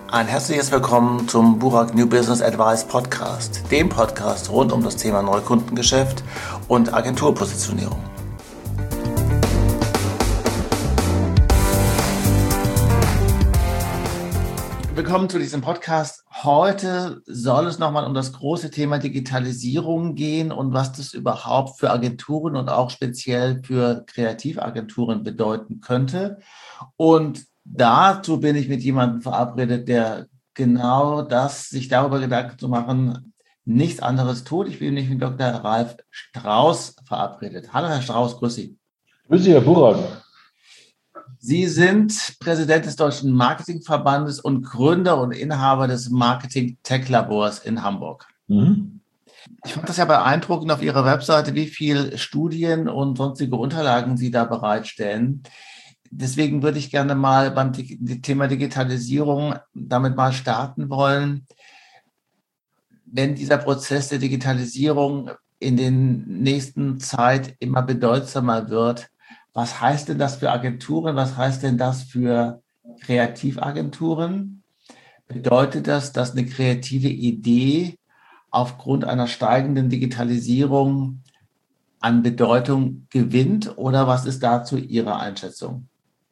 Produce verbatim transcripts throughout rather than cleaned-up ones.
Ein herzliches Willkommen zum Burak New Business Advice Podcast, dem Podcast rund um das Thema Neukundengeschäft und Agenturpositionierung. Willkommen zu diesem Podcast. Heute soll es nochmal um das große Thema Digitalisierung gehen und was das überhaupt für Agenturen und auch speziell für Kreativagenturen bedeuten könnte. Und dazu bin ich mit jemandem verabredet, der genau das, sich darüber Gedanken zu machen, nichts anderes tut. Ich bin nämlich mit Doktor Ralf Strauß verabredet. Hallo Herr Strauß, grüß Sie. Grüß Sie, Herr Burak. Sie sind Präsident des Deutschen Marketingverbandes und Gründer und Inhaber des Marketing-Tech-Labors in Hamburg. Mhm. Ich fand das ja beeindruckend auf Ihrer Webseite, wie viele Studien und sonstige Unterlagen Sie da bereitstellen. Deswegen würde ich gerne mal beim Thema Digitalisierung damit mal starten wollen. Wenn dieser Prozess der Digitalisierung in den nächsten Zeit immer bedeutsamer wird, was heißt denn das für Agenturen? Was heißt denn das für Kreativagenturen? Bedeutet das, dass eine kreative Idee aufgrund einer steigenden Digitalisierung an Bedeutung gewinnt? Oder was ist dazu Ihre Einschätzung?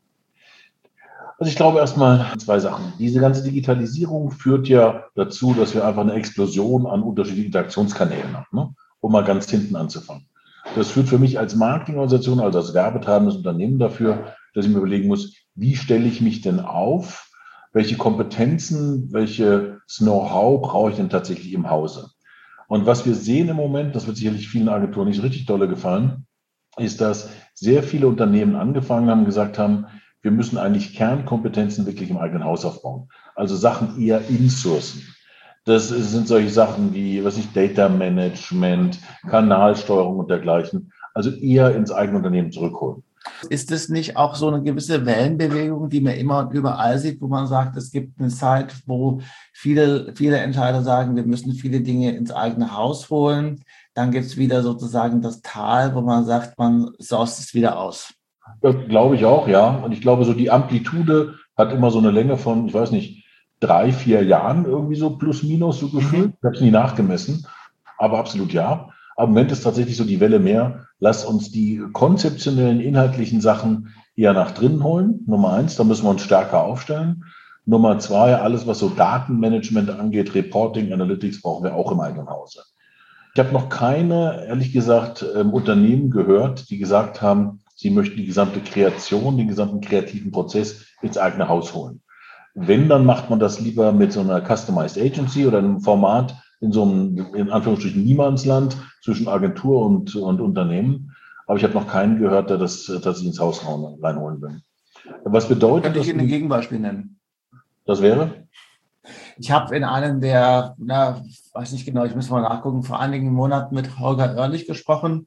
Also ich glaube erstmal zwei Sachen. Diese ganze Digitalisierung führt ja dazu, dass wir einfach eine Explosion an unterschiedlichen Interaktionskanälen haben, ne? Um mal ganz hinten anzufangen. Das führt für mich als Marketingorganisation, also als werbetreibendes Unternehmen dafür, dass ich mir überlegen muss, wie stelle ich mich denn auf? Welche Kompetenzen, welches Know-how brauche ich denn tatsächlich im Hause? Und was wir sehen im Moment, das wird sicherlich vielen Agenturen nicht richtig dolle gefallen, ist, dass sehr viele Unternehmen angefangen haben, gesagt haben, wir müssen eigentlich Kernkompetenzen wirklich im eigenen Haus aufbauen. Also Sachen eher insourcen. Das sind solche Sachen wie, was ich, Data Management, Kanalsteuerung und dergleichen. Also eher ins eigene Unternehmen zurückholen. Ist es nicht auch so eine gewisse Wellenbewegung, die man immer und überall sieht, wo man sagt, es gibt eine Zeit, wo viele, viele Entscheider sagen, wir müssen viele Dinge ins eigene Haus holen. Dann gibt es wieder sozusagen das Tal, wo man sagt, man sourced es wieder aus. Das glaube ich auch, ja. Und ich glaube, so die Amplitude hat immer so eine Länge von, ich weiß nicht, drei, vier Jahren irgendwie so plus minus so gefühlt. Ich habe es nie nachgemessen, aber absolut ja. Aber im Moment ist tatsächlich so die Welle mehr. Lass uns die konzeptionellen, inhaltlichen Sachen eher nach drinnen holen. Nummer eins, da müssen wir uns stärker aufstellen. Nummer zwei, alles, was so Datenmanagement angeht, Reporting, Analytics, brauchen wir auch im eigenen Hause. Ich habe noch keine, ehrlich gesagt, Unternehmen gehört, die gesagt haben, sie möchten die gesamte Kreation, den gesamten kreativen Prozess ins eigene Haus holen. Wenn, dann macht man das lieber mit so einer Customized Agency oder einem Format in so einem, in Anführungsstrichen, Niemandsland zwischen Agentur und, und Unternehmen. Aber ich habe noch keinen gehört, der das tatsächlich ins Haus reinholen will. Was bedeutet das? Könnte ich Ihnen ein Gegenbeispiel nennen? Das wäre? Ich habe in einem der, na, weiß nicht genau, ich muss mal nachgucken, vor einigen Monaten mit Holger Oerlich gesprochen.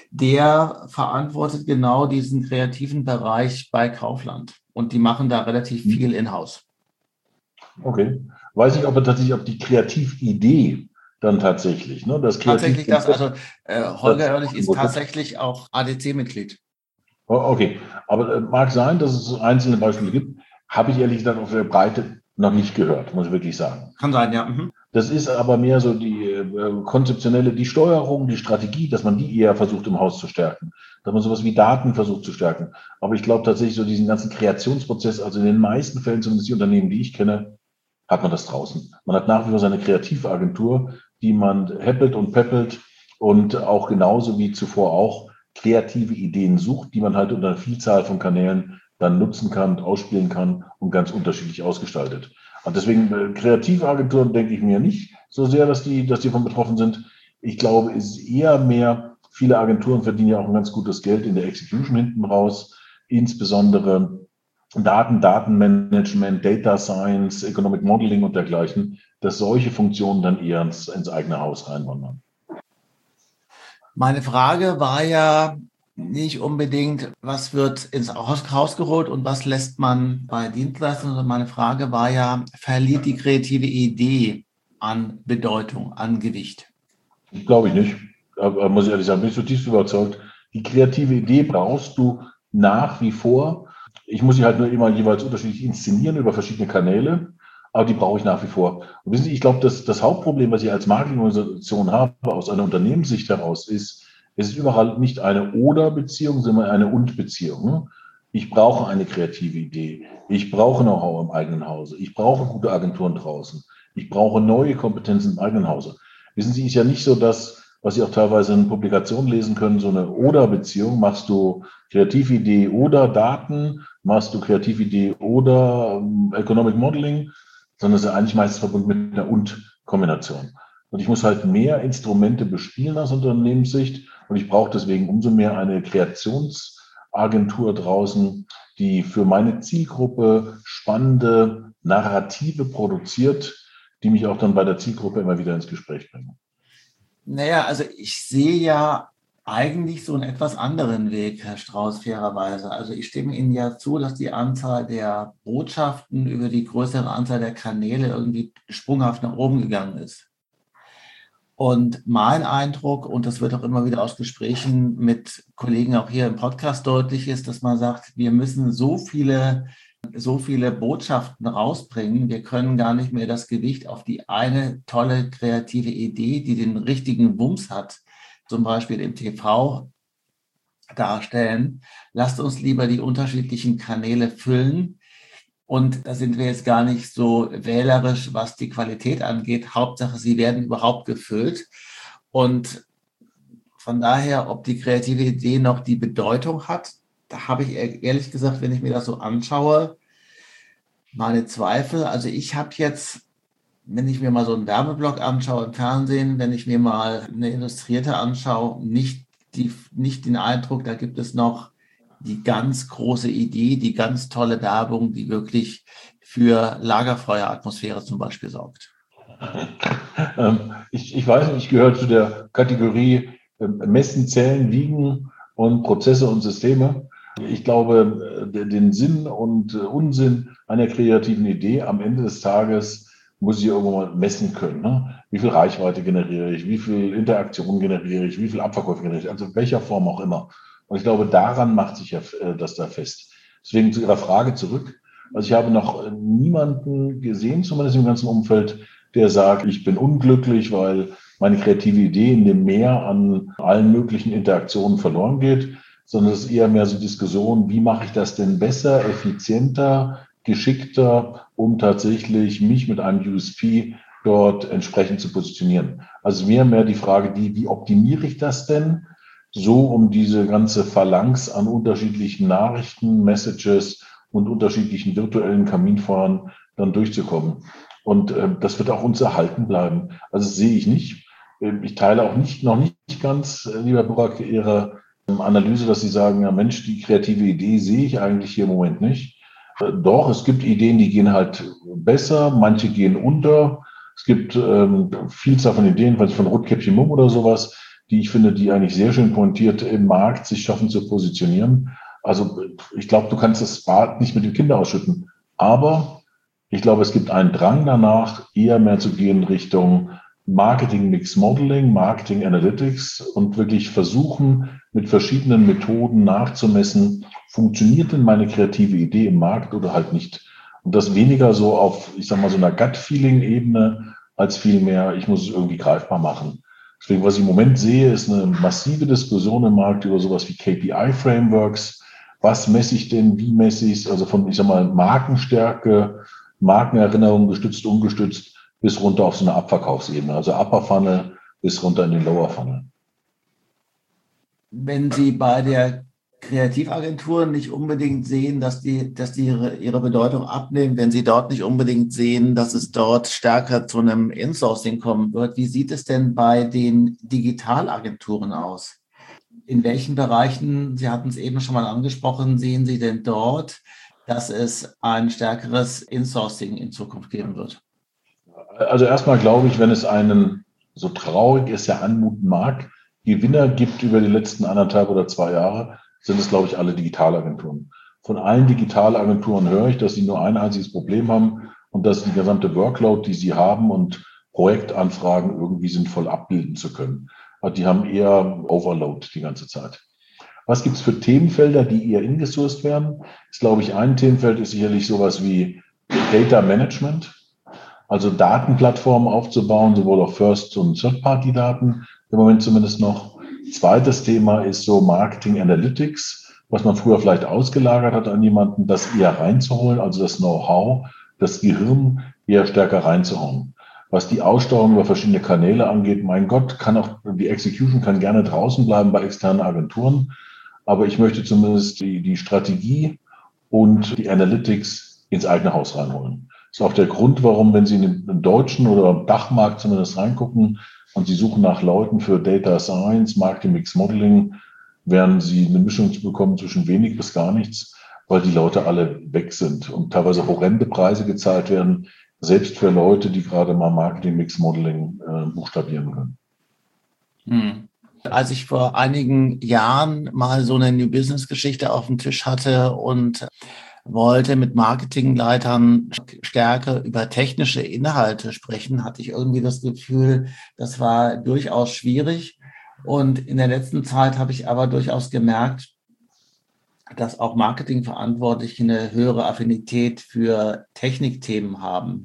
Der verantwortet genau diesen kreativen Bereich bei Kaufland. Und die machen da relativ viel in-house. Okay. Weiß ich, ob er tatsächlich, ob die Kreatividee dann tatsächlich, ne? Das tatsächlich das, also äh, Holger Oerlich ist tatsächlich auch A D C-Mitglied. Okay, aber äh, mag sein, dass es einzelne Beispiele gibt. Habe ich ehrlich gesagt auf der Breite noch nicht gehört, muss ich wirklich sagen. Kann sein, ja. Mhm. Das ist aber mehr so die äh, konzeptionelle, die Steuerung, die Strategie, dass man die eher versucht im Haus zu stärken. Dass man sowas wie Daten versucht zu stärken. Aber ich glaube tatsächlich so diesen ganzen Kreationsprozess, also in den meisten Fällen, zumindest die Unternehmen, die ich kenne, hat man das draußen. Man hat nach wie vor seine Kreativagentur, die man häppelt und peppelt und auch genauso wie zuvor auch kreative Ideen sucht, die man halt unter einer Vielzahl von Kanälen dann nutzen kann, ausspielen kann und ganz unterschiedlich ausgestaltet. Und deswegen äh, Kreativagenturen denke ich mir nicht so sehr, dass die, dass die davon betroffen sind. Ich glaube, es ist eher mehr, viele Agenturen verdienen ja auch ein ganz gutes Geld in der Execution hinten raus, insbesondere Daten, Datenmanagement, Data Science, Economic Modeling und dergleichen, dass solche Funktionen dann eher ins, ins eigene Haus reinwandern. Meine Frage war ja nicht unbedingt, was wird ins Haus geholt und was lässt man bei Dienstleistungen, sondern meine Frage war ja, verliert die kreative Idee an Bedeutung, an Gewicht? Glaube ich nicht. Aber muss ich ehrlich sagen, bin ich zutiefst überzeugt. Die kreative Idee brauchst du nach wie vor. Ich muss sie halt nur immer jeweils unterschiedlich inszenieren über verschiedene Kanäle. aber die brauche ich nach wie vor. Und wissen Sie, ich glaube, das, das Hauptproblem, was ich als Marketingorganisation habe, aus einer Unternehmenssicht heraus, ist, es ist überall nicht eine Oder-Beziehung, sondern eine Und-Beziehung. Ne? Ich brauche eine kreative Idee. Ich brauche Know-how im eigenen Hause. Ich brauche gute Agenturen draußen. Ich brauche neue Kompetenzen im eigenen Hause. Wissen Sie, ist ja nicht so, dass, was Sie auch teilweise in Publikationen lesen können, so eine Oder-Beziehung. Machst du Kreatividee oder Daten, machst du Kreatividee oder um, Economic Modeling, sondern es ist eigentlich meistens verbunden mit einer Und-Kombination. Und ich muss halt mehr Instrumente bespielen aus Unternehmenssicht und ich brauche deswegen umso mehr eine Kreationsagentur draußen, die für meine Zielgruppe spannende Narrative produziert, die mich auch dann bei der Zielgruppe immer wieder ins Gespräch bringen. Naja, also ich sehe ja eigentlich so einen etwas anderen Weg, Herr Strauß, fairerweise. Also ich stimme Ihnen ja zu, dass die Anzahl der Botschaften über die größere Anzahl der Kanäle irgendwie sprunghaft nach oben gegangen ist. Und mein Eindruck, und das wird auch immer wieder aus Gesprächen mit Kollegen auch hier im Podcast deutlich, ist, dass man sagt, wir müssen so viele, so viele Botschaften rausbringen. Wir können gar nicht mehr das Gewicht auf die eine tolle kreative Idee, die den richtigen Wumms hat, zum Beispiel im T V, darstellen. Lasst uns lieber die unterschiedlichen Kanäle füllen. Und da sind wir jetzt gar nicht so wählerisch, was die Qualität angeht. Hauptsache, sie werden überhaupt gefüllt. Und von daher, ob die kreative Idee noch die Bedeutung hat, da habe ich ehrlich gesagt, wenn ich mir das so anschaue, meine Zweifel. Also ich habe jetzt, wenn ich mir mal so einen Werbeblock anschaue im Fernsehen, wenn ich mir mal eine Illustrierte anschaue, nicht, die, nicht den Eindruck, da gibt es noch die ganz große Idee, die ganz tolle Werbung, die wirklich für Lagerfeueratmosphäre zum Beispiel sorgt. Ähm, ich, ich weiß nicht, ich gehöre zu der Kategorie äh, Messen, Zählen, Wiegen und Prozesse und Systeme. Ich glaube, den Sinn und Unsinn einer kreativen Idee am Ende des Tages muss ich irgendwo mal messen können. Ne? Wie viel Reichweite generiere ich, wie viel Interaktion generiere ich, wie viel Abverkäufe generiere ich, also in welcher Form auch immer. Und ich glaube, daran macht sich ja das da fest. Deswegen zu Ihrer Frage zurück. Also ich habe noch niemanden gesehen, zumindest im ganzen Umfeld, der sagt, ich bin unglücklich, weil meine kreative Idee in dem Meer an allen möglichen Interaktionen verloren geht, sondern es ist eher mehr so Diskussion, wie mache ich das denn besser, effizienter, geschickter, um tatsächlich mich mit einem U S P dort entsprechend zu positionieren. Also mehr mehr die Frage, die, wie optimiere ich das denn? So, um diese ganze Phalanx an unterschiedlichen Nachrichten, Messages und unterschiedlichen virtuellen Kaminfeuern dann durchzukommen. Und äh, das wird auch uns erhalten bleiben. Also das sehe ich nicht. Ich teile auch nicht, noch nicht ganz, äh, lieber Burak, Ihre ähm, Analyse, dass Sie sagen, ja Mensch, die kreative Idee sehe ich eigentlich hier im Moment nicht. Äh, doch, es gibt Ideen, die gehen halt besser, manche gehen unter. Es gibt ähm, Vielzahl von Ideen, weiß ich, von Rotkäppchen Mumm oder sowas, die ich finde, die eigentlich sehr schön pointiert im Markt sich schaffen zu positionieren. Also ich glaube, du kannst das Bad nicht mit dem Kind ausschütten. Aber ich glaube, es gibt einen Drang danach, eher mehr zu gehen Richtung Marketing Mix Modeling, Marketing Analytics und wirklich versuchen, mit verschiedenen Methoden nachzumessen, funktioniert denn meine kreative Idee im Markt oder halt nicht. Und das weniger so auf, ich sag mal, so einer Gut-Feeling-Ebene, als vielmehr, ich muss es irgendwie greifbar machen. Deswegen, was ich im Moment sehe, ist eine massive Diskussion im Markt über sowas wie K P I-Frameworks. Was messe ich denn, wie messe ich es? Also von, ich sag mal, Markenstärke, Markenerinnerung gestützt, umgestützt, bis runter auf so eine Abverkaufsebene. Also Upper Funnel bis runter in den Lower Funnel. Wenn Sie bei der Kreativagentur nicht unbedingt sehen, dass die, dass die ihre, ihre Bedeutung abnehmen, wenn Sie dort nicht unbedingt sehen, dass es dort stärker zu einem Insourcing kommen wird, wie sieht es denn bei den Digitalagenturen aus? In welchen Bereichen, Sie hatten es eben schon mal angesprochen, sehen Sie denn dort, dass es ein stärkeres Insourcing in Zukunft geben wird? Also erstmal glaube ich, wenn es einen, so traurig es ja anmuten mag, Gewinner gibt über die letzten anderthalb oder zwei Jahre, sind es, glaube ich, alle Digitalagenturen. Von allen Digitalagenturen höre ich, dass sie nur ein einziges Problem haben und dass die gesamte Workload, die sie haben und Projektanfragen irgendwie sinnvoll abbilden zu können. Also die haben eher Overload die ganze Zeit. Was gibt es für Themenfelder, die eher ingesourced werden? Das glaube ich, ein Themenfeld ist sicherlich sowas wie Data Management. Also Datenplattformen aufzubauen, sowohl auf First- und Third-Party-Daten, im Moment zumindest noch. Zweites Thema ist so Marketing Analytics, was man früher vielleicht ausgelagert hat an jemanden, das eher reinzuholen, also das Know-how, das Gehirn eher stärker reinzuhauen. Was die Aussteuerung über verschiedene Kanäle angeht, mein Gott, kann auch die Execution kann gerne draußen bleiben bei externen Agenturen, aber ich möchte zumindest die, die Strategie und die Analytics ins eigene Haus reinholen. Das ist auch der Grund, warum, wenn Sie in den deutschen oder Dachmarkt zumindest reingucken und Sie suchen nach Leuten für Data Science, Marketing Mix Modeling, werden Sie eine Mischung bekommen zwischen wenig bis gar nichts, weil die Leute alle weg sind und teilweise horrende Preise gezahlt werden, selbst für Leute, die gerade mal Marketing Mix Modeling äh, buchstabieren können. Hm. Als ich vor einigen Jahren mal so eine New Business Geschichte auf dem Tisch hatte und wollte mit Marketingleitern stärker über technische Inhalte sprechen, hatte ich irgendwie das Gefühl, das war durchaus schwierig. Und in der letzten Zeit habe ich aber durchaus gemerkt, dass auch Marketingverantwortliche eine höhere Affinität für Technikthemen haben.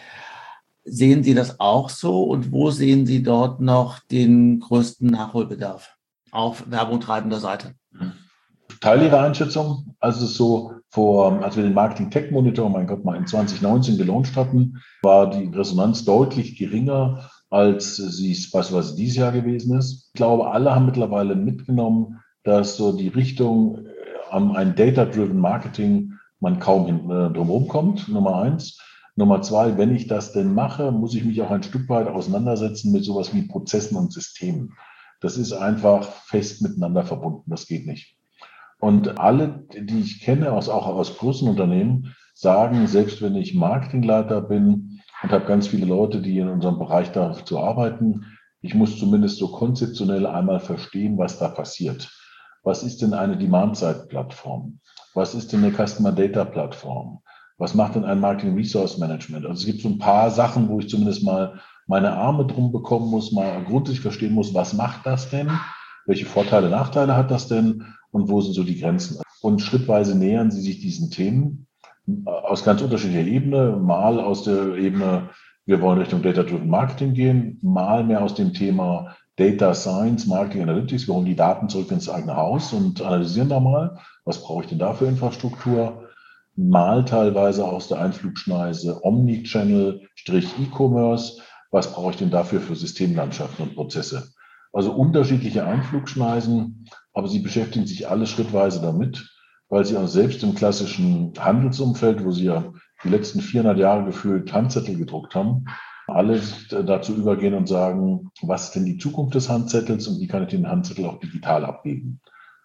Sehen Sie das auch so und wo sehen Sie dort noch den größten Nachholbedarf auf werbungtreibender Seite? Teil Ihrer Einschätzung, als es so vor, als wir den Marketing Tech Monitor, mein Gott, mal in zwanzig neunzehn gelauncht hatten, war die Resonanz deutlich geringer, als sie es beispielsweise dieses Jahr gewesen ist. Ich glaube, alle haben mittlerweile mitgenommen, dass so die Richtung an ein Data-Driven Marketing man kaum hin, äh, drumherum kommt, Nummer eins. Nummer zwei, wenn ich das denn mache, muss ich mich auch ein Stück weit auseinandersetzen mit sowas wie Prozessen und Systemen. Das ist einfach fest miteinander verbunden, das geht nicht. Und alle, die ich kenne, aus, auch aus großen Unternehmen, sagen, selbst wenn ich Marketingleiter bin und habe ganz viele Leute, die in unserem Bereich dazu arbeiten, ich muss zumindest so konzeptionell einmal verstehen, was da passiert. Was ist denn eine Demand-Side-Plattform? Was ist denn eine Customer-Data-Plattform? Was macht denn ein Marketing Resource Management? Also es gibt so ein paar Sachen, wo ich zumindest mal meine Arme drum bekommen muss, mal grundsätzlich verstehen muss, was macht das denn? Welche Vorteile, Nachteile hat das denn? Und wo sind so die Grenzen? Und schrittweise nähern sie sich diesen Themen aus ganz unterschiedlicher Ebene. Mal aus der Ebene, wir wollen Richtung Data-Driven Marketing gehen, mal mehr aus dem Thema Data Science, Marketing Analytics. Wir holen die Daten zurück ins eigene Haus und analysieren da mal, was brauche ich denn da für Infrastruktur? Mal teilweise aus der Einflugschneise Omnichannel, E-Commerce, was brauche ich denn dafür für Systemlandschaften und Prozesse? Also unterschiedliche Einflugschneisen, aber sie beschäftigen sich alle schrittweise damit, weil sie auch selbst im klassischen Handelsumfeld, wo sie ja die letzten vierhundert Jahre gefühlt Handzettel gedruckt haben, alle dazu übergehen und sagen, was ist denn die Zukunft des Handzettels und wie kann ich den Handzettel auch digital abgeben?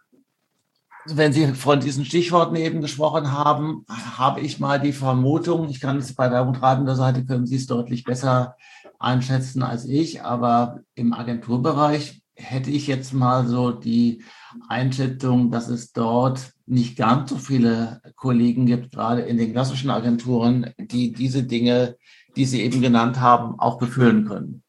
Wenn Sie von diesen Stichworten eben gesprochen haben, habe ich mal die Vermutung, ich kann es bei werbungtreibender Seite, können Sie es deutlich besser einschätzen als ich, aber im Agenturbereich hätte ich jetzt mal so die Einschätzung, dass es dort nicht ganz so viele Kollegen gibt, gerade in den klassischen Agenturen, die diese Dinge, die Sie eben genannt haben, auch befüllen können.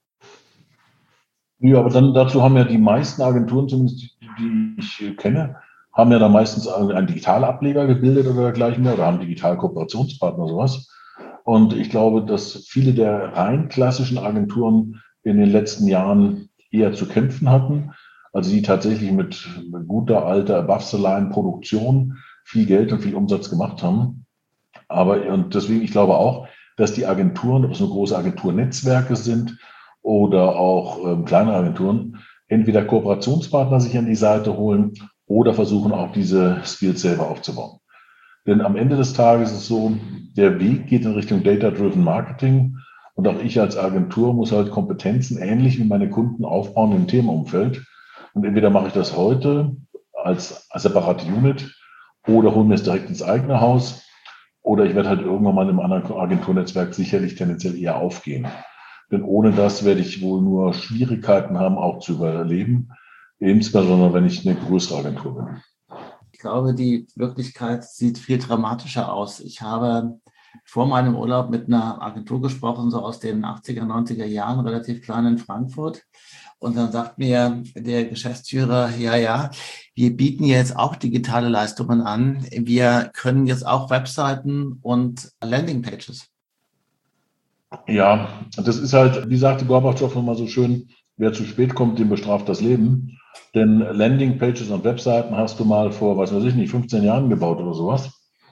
Ja, aber dann dazu haben ja die meisten Agenturen, zumindest die, die ich kenne, haben ja da meistens einen Digitalableger gebildet oder dergleichen mehr oder haben Digital-Kooperationspartner oder sowas. Und ich glaube, dass viele der rein klassischen Agenturen in den letzten Jahren eher zu kämpfen hatten. Also die tatsächlich mit guter alter Above-the-Line-Produktion viel Geld und viel Umsatz gemacht haben. Aber und deswegen, ich glaube auch, dass die Agenturen, ob es nur große Agenturnetzwerke sind oder auch ähm, kleinere Agenturen, entweder Kooperationspartner sich an die Seite holen oder versuchen auch diese Skills selber aufzubauen. Denn am Ende des Tages ist es so, der Weg geht in Richtung Data-Driven Marketing und auch ich als Agentur muss halt Kompetenzen ähnlich wie meine Kunden aufbauen im Themenumfeld. Und entweder mache ich das heute als, als separate Unit oder hole mir es direkt ins eigene Haus oder ich werde halt irgendwann mal in einem anderen Agenturnetzwerk sicherlich tendenziell eher aufgehen. Denn ohne das werde ich wohl nur Schwierigkeiten haben, auch zu überleben, insbesondere wenn ich eine größere Agentur bin. Ich glaube, die Wirklichkeit sieht viel dramatischer aus. Ich habe vor meinem Urlaub mit einer Agentur gesprochen, so aus den achtziger, neunziger Jahren, relativ klein in Frankfurt. Und dann sagt mir der Geschäftsführer, ja, ja, wir bieten jetzt auch digitale Leistungen an. Wir können jetzt auch Webseiten und Landingpages. Ja, das ist halt, wie sagte Gorbatschow nochmal so schön, wer zu spät kommt, den bestraft das Leben. Denn Landingpages und Webseiten hast du mal vor, was weiß ich nicht, fünfzehn Jahren gebaut oder sowas.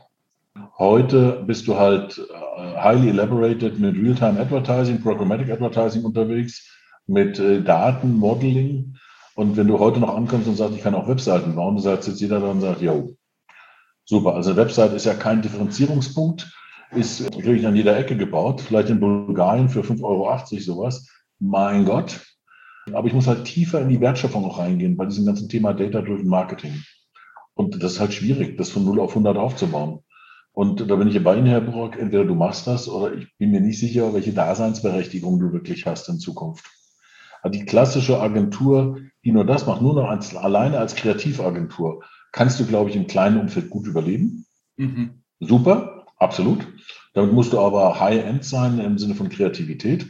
Heute bist du halt äh, highly elaborated mit Real-Time Advertising, Programmatic Advertising unterwegs, mit äh, Daten, Modeling. Und wenn du heute noch ankommst und sagst, ich kann auch Webseiten bauen, dann sagt jetzt jeder dann und sagt, jo, super. Also eine Website ist ja kein Differenzierungspunkt, ist wirklich an jeder Ecke gebaut, vielleicht in Bulgarien für fünf Euro achtzig sowas. Mein Gott. Aber ich muss halt tiefer in die Wertschöpfung auch reingehen bei diesem ganzen Thema Data-Driven Marketing. Und das ist halt schwierig, das von null auf hundert aufzubauen. Und da bin ich bei Ihnen, Herr Brock, entweder du machst das oder ich bin mir nicht sicher, welche Daseinsberechtigung du wirklich hast in Zukunft. Also die klassische Agentur, die nur das macht, nur noch als, alleine als Kreativagentur, kannst du, glaube ich, im kleinen Umfeld gut überleben. Mhm. Super, absolut. Damit musst du aber High-End sein im Sinne von Kreativität.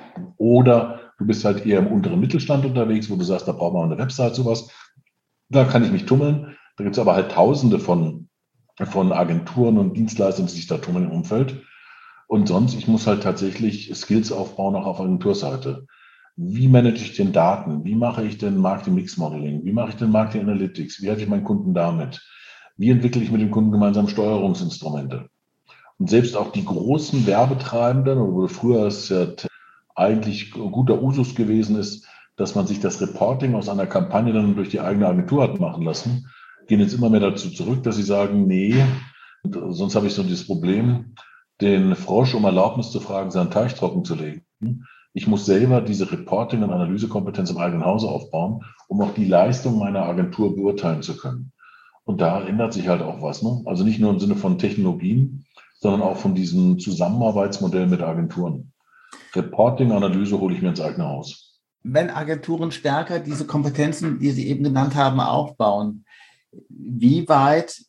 Oder du bist halt eher im unteren Mittelstand unterwegs, wo du sagst, da braucht man eine Website, sowas. Da kann ich mich tummeln. Da gibt es aber halt Tausende von, von Agenturen und Dienstleistern, die sich da tummeln im Umfeld. Und sonst, ich muss halt tatsächlich Skills aufbauen, auch auf Agenturseite. Wie manage ich denn Daten? Wie mache ich denn Marketing Mix Modeling? Wie mache ich denn Marketing Analytics? Wie helfe ich meinen Kunden damit? Wie entwickle ich mit dem Kunden gemeinsam Steuerungsinstrumente? Und selbst auch die großen Werbetreibenden, oder früher es ja eigentlich guter Usus gewesen ist, dass man sich das Reporting aus einer Kampagne dann durch die eigene Agentur hat machen lassen, gehen jetzt immer mehr dazu zurück, dass sie sagen, nee, sonst habe ich so dieses Problem, den Frosch um Erlaubnis zu fragen, seinen Teich trocken zu legen. Ich muss selber diese Reporting- und Analysekompetenz im eigenen Hause aufbauen, um auch die Leistung meiner Agentur beurteilen zu können. Und da ändert sich halt auch was. Ne? Also nicht nur im Sinne von Technologien, sondern auch von diesem Zusammenarbeitsmodell mit Agenturen. Reporting-Analyse hole ich mir ins eigene Haus. Wenn Agenturen stärker diese Kompetenzen, die Sie eben genannt haben, aufbauen, wie weit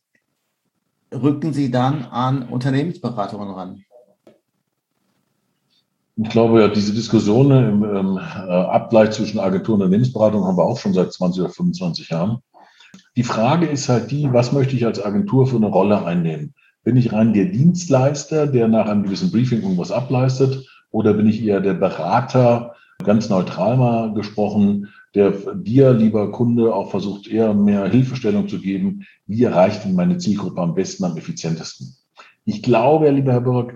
rücken Sie dann an Unternehmensberatungen ran? Ich glaube, ja, diese Diskussion im ähm, Abgleich zwischen Agentur und Unternehmensberatung haben wir auch schon seit zwanzig oder fünfundzwanzig Jahren. Die Frage ist halt die, was möchte ich als Agentur für eine Rolle einnehmen? Bin ich rein der Dienstleister, der nach einem gewissen Briefing irgendwas ableistet? Oder bin ich eher der Berater, ganz neutral mal gesprochen, der dir, lieber Kunde, auch versucht, eher mehr Hilfestellung zu geben? Wie erreiche ich denn meine Zielgruppe am besten, am effizientesten? Ich glaube, lieber Herr Burg,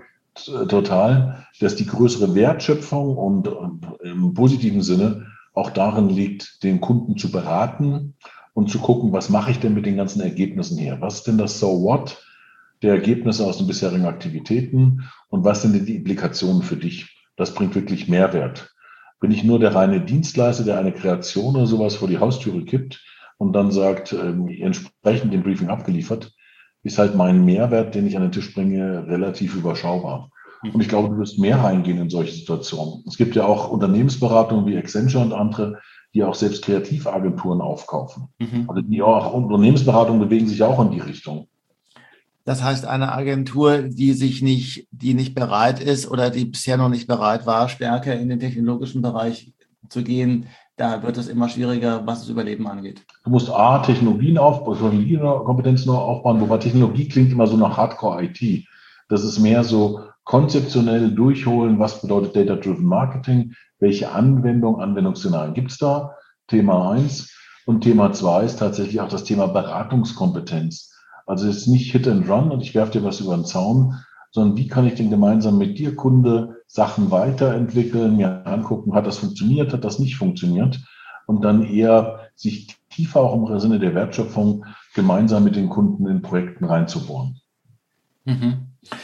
total, dass die größere Wertschöpfung und, und im positiven Sinne auch darin liegt, den Kunden zu beraten und zu gucken, was mache ich denn mit den ganzen Ergebnissen hier? Was ist denn das So What der Ergebnisse aus den bisherigen Aktivitäten und was sind denn die Implikationen für dich? Das bringt wirklich Mehrwert. Bin ich nur der reine Dienstleister, der eine Kreation oder sowas vor die Haustüre kippt und dann sagt, ähm, entsprechend dem Briefing abgeliefert, ist halt mein Mehrwert, den ich an den Tisch bringe, relativ überschaubar. Und ich glaube, du wirst mehr reingehen in solche Situationen. Es gibt ja auch Unternehmensberatungen wie Accenture und andere, die auch selbst Kreativagenturen aufkaufen. Mhm. Also die auch Unternehmensberatungen bewegen sich auch in die Richtung. Das heißt, eine Agentur, die sich nicht, die nicht bereit ist oder die bisher noch nicht bereit war, stärker in den technologischen Bereich zu gehen, da wird es immer schwieriger, was das Überleben angeht. Du musst A, Technologien aufbauen, Technologiekompetenzen aufbauen, wobei Technologie klingt immer so nach Hardcore-I T. Das ist mehr so konzeptionell durchholen, was bedeutet Data-Driven Marketing, welche Anwendung, Anwendungsszenarien gibt es da, Thema eins. Und Thema zwei ist tatsächlich auch das Thema Beratungskompetenz. Also es ist nicht Hit and Run und ich werfe dir was über den Zaun, sondern wie kann ich denn gemeinsam mit dir, Kunde, Sachen weiterentwickeln, mir angucken, hat das funktioniert, hat das nicht funktioniert und dann eher sich tiefer auch im Sinne der Wertschöpfung gemeinsam mit den Kunden in Projekten reinzubohren. Mhm.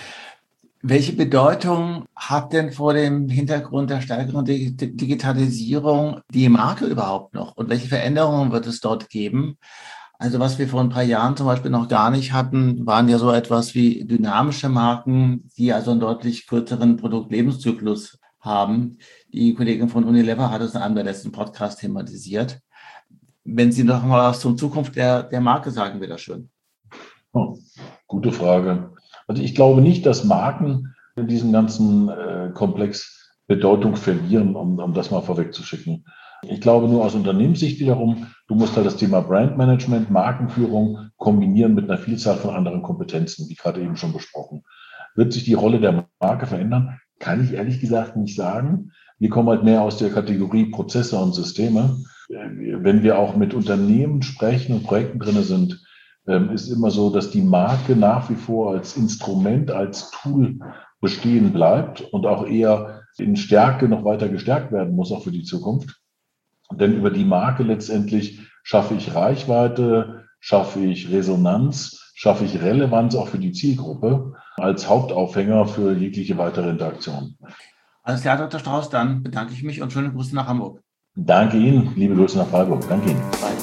Welche Bedeutung hat denn vor dem Hintergrund der stärkeren Digitalisierung die Marke überhaupt noch? Und welche Veränderungen wird es dort geben? Also was wir vor ein paar Jahren zum Beispiel noch gar nicht hatten, waren ja so etwas wie dynamische Marken, die also einen deutlich kürzeren Produktlebenszyklus haben. Die Kollegin von Unilever hat es in einem der letzten Podcasts thematisiert. Wenn Sie noch mal was zur Zukunft der, der Marke sagen, wäre das schön. Oh, gute Frage. Also ich glaube nicht, dass Marken in diesem ganzen äh, Komplex Bedeutung verlieren, um, um das mal vorwegzuschicken. Ich glaube nur aus Unternehmenssicht wiederum, du musst halt das Thema Brandmanagement, Markenführung kombinieren mit einer Vielzahl von anderen Kompetenzen, wie gerade eben schon besprochen. Wird sich die Rolle der Marke verändern? kann ich ehrlich gesagt nicht sagen. Wir kommen halt mehr aus der Kategorie Prozesse und Systeme. Wenn wir auch mit Unternehmen sprechen und Projekten drin sind, ist immer so, dass die Marke nach wie vor als Instrument, als Tool bestehen bleibt und auch eher in Stärke noch weiter gestärkt werden muss, auch für die Zukunft. Denn über die Marke letztendlich schaffe ich Reichweite, schaffe ich Resonanz, schaffe ich Relevanz auch für die Zielgruppe als Hauptaufhänger für jegliche weitere Interaktion. Alles klar, Doktor Strauß, dann bedanke ich mich und schöne Grüße nach Hamburg. Danke Ihnen, liebe Grüße nach Freiburg. Danke Ihnen. Bye.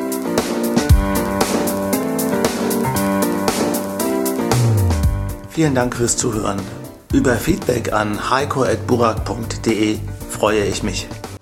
Vielen Dank fürs Zuhören. Über Feedback an heiko at burak punkt de freue ich mich.